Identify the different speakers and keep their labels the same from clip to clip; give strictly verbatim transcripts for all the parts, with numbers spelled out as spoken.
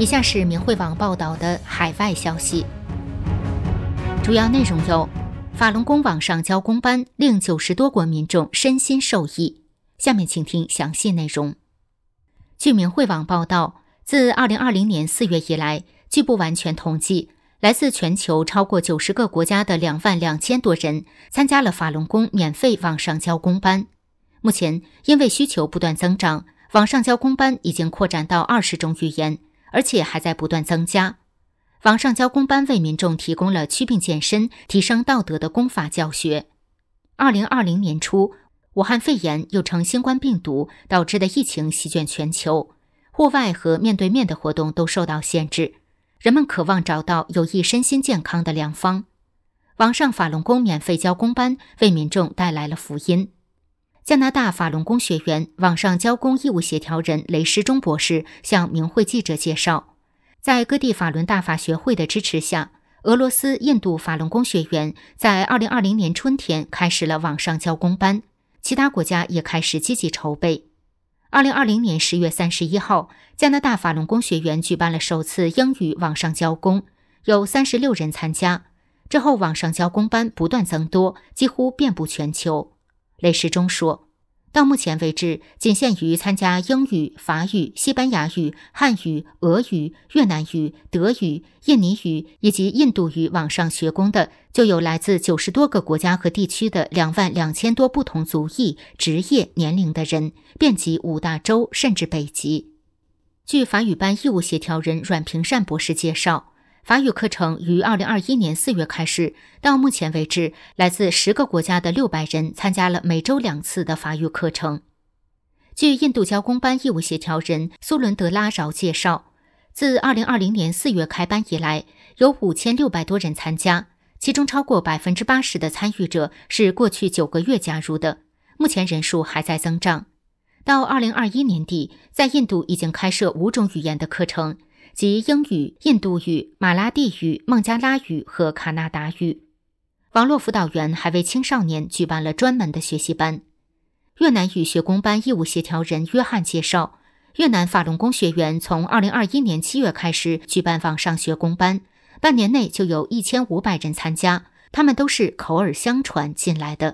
Speaker 1: 以下是明慧网报道的海外消息，主要内容有：法轮功网上教功班令九十多国民众身心受益。下面请听详细内容。据明慧网报道，自二零二零年四月以来，据不完全统计，来自全球超过九十个国家的两万两千多人参加了法轮功免费网上教功班。目前，因为需求不断增长，网上教功班已经扩展到二十种语言，而且还在不断增加。网上教功班为民众提供了祛病健身、提升道德的功法教学。二零二零年初，武汉肺炎又称新冠病毒导致的疫情席卷全球，户外和面对面的活动都受到限制，人们渴望找到有益身心健康的良方。网上法轮功免费教功班为民众带来了福音。加拿大法轮功学员网上教功义务协调人雷时中博士向明慧记者介绍，在各地法轮大法学会的支持下，俄罗斯、印度法轮功学员在二零二零年春天开始了网上教功班，其他国家也开始积极筹备。二零二零年十月三十一号，加拿大法轮功学员举办了首次英语网上教功，有三十六人参加。之后网上教功班不断增多，几乎遍布全球。雷时中说，到目前为止，仅限于参加英语、法语、西班牙语、汉语、俄语、越南语、德语、印尼语以及印度语网上学功的，就有来自九十多个国家和地区的两万两千多不同族裔、职业、年龄的人，遍及五大洲甚至北极。据法语班义务协调人阮平善博士介绍，法语课程于二零二一年四月开始，到目前为止，来自十个国家的六百人参加了每周两次的法语课程。据印度教功班义务协调人苏伦德拉饶介绍，自二零二零年四月开班以来，有五千六百多人参加，其中超过 百分之八十 的参与者是过去九个月加入的，目前人数还在增长。到二零二一年底，在印度已经开设五种语言的课程，即英语、印度语、马拉地语、孟加拉语和卡纳达语。网络辅导员还为青少年举办了专门的学习班。越南语学功班义务协调人约翰介绍，越南法轮功学员从二零二一年七月开始举办网上学功班，半年内就有一千五百人参加，他们都是口耳相传进来的。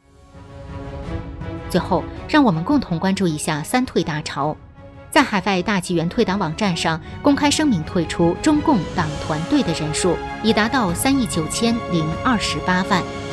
Speaker 1: 最后，让我们共同关注一下三退大潮。在海外大纪元退党网站上公开声明退出中共党团队的人数已达到三亿九千零二十八万。